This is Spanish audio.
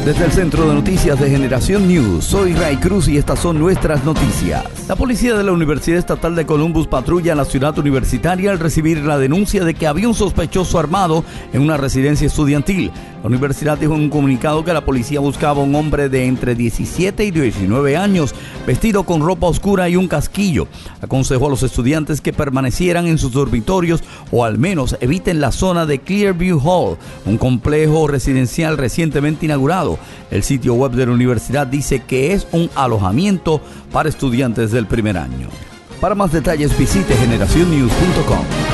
Desde el Centro de Noticias de Generación News, soy Ray Cruz y estas son nuestras noticias. La policía de la Universidad Estatal de Columbus patrulla en la ciudad universitaria al recibir la denuncia de que había un sospechoso armado en una residencia estudiantil. La universidad dijo en un comunicado que la policía buscaba a un hombre de entre 17 y 19 años, vestido con ropa oscura y un casquillo. Aconsejó a los estudiantes que permanecieran en sus dormitorios o al menos eviten la zona de Clearview Hall, un complejo residencial recientemente inaugurado. El sitio web de la universidad dice que es un alojamiento para estudiantes del primer año. Para más detalles visite generacionnews.com.